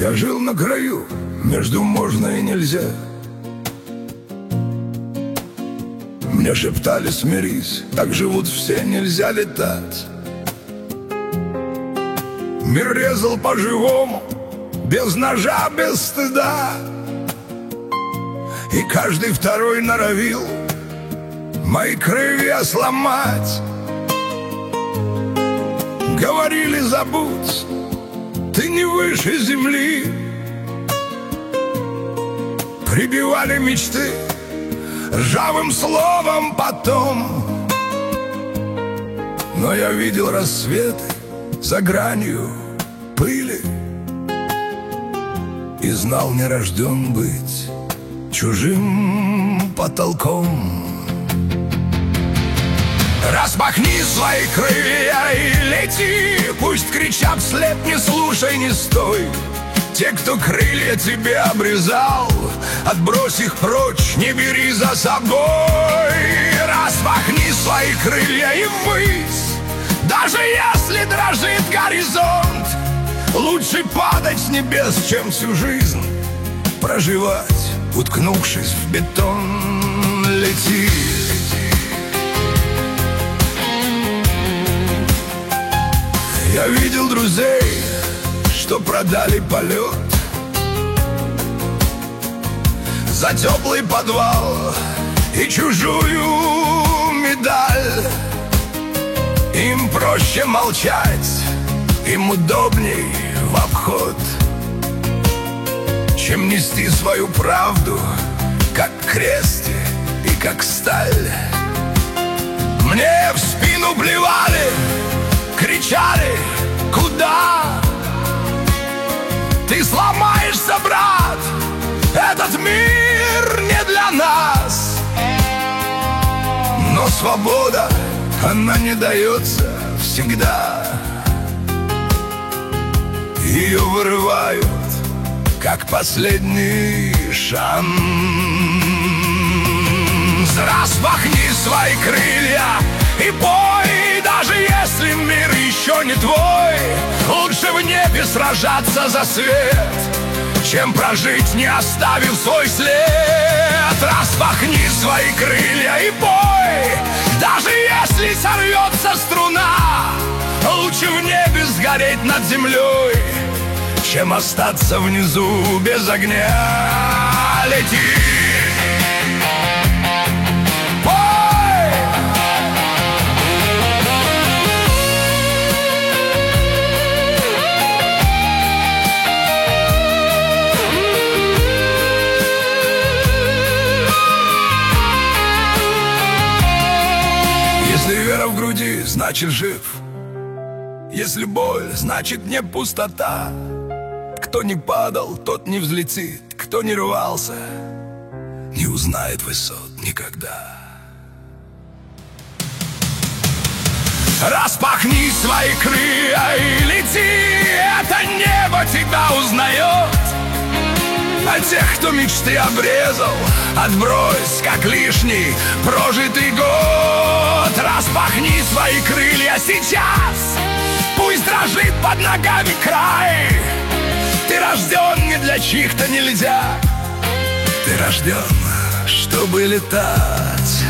Я жил на краю, между можно и нельзя. Мне шептали: смирись, так живут все, нельзя летать. Мир резал по-живому, без ножа, без стыда. И каждый второй норовил мои крылья сломать. Говорили: забудь, ты не выше земли. Прибивали мечты ржавым словом потом. Но я видел рассветы за гранью пыли и знал, не рожден быть чужим потолком. Распахни свои крылья и лети, пусть кричат вслед: не слушай, не стой. Те, кто крылья тебе обрезал, отбрось их прочь, не бери за собой. Распахни свои крылья и ввысь, даже если дрожит горизонт. Лучше падать с небес, чем всю жизнь проживать, уткнувшись в бетон. Лети. Я видел друзей, что продали полет за теплый подвал и чужую медаль. Им проще молчать, им удобней в обход, чем нести свою правду, как крест и как сталь. Мне в спину плевали, кричали: куда? Ты сломаешься, брат, этот мир не для нас. Но свобода, она не дается всегда. Ее вырывают, как последний шанс. Распахни свои крылья и пой, даже если мир еще не твой. Лучше в небе сражаться за свет, чем прожить, не оставив свой след. Распахни свои крылья и пой, даже если сорвется струна. Лучше в небе сгореть над землей, чем остаться внизу без огня. Лети. Если вера в груди, значит жив. Если боль, значит не пустота. Кто не падал, тот не взлетит. Кто не рвался, не узнает высот никогда. Распахни свои крылья и лети, это небо тебя узнает. А тех, кто мечты обрезал, отбрось, как лишний прожитый год. Распахни свои крылья сейчас, пусть дрожит под ногами край. Ты рожден не для чьих-то нельзя, ты рожден, чтобы летать.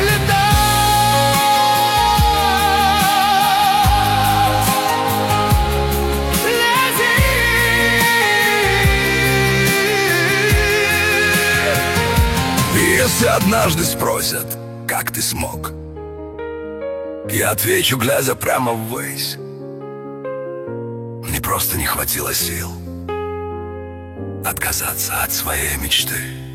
Если однажды спросят, как ты смог, я отвечу, глядя прямо ввысь: мне просто не хватило сил отказаться от своей мечты.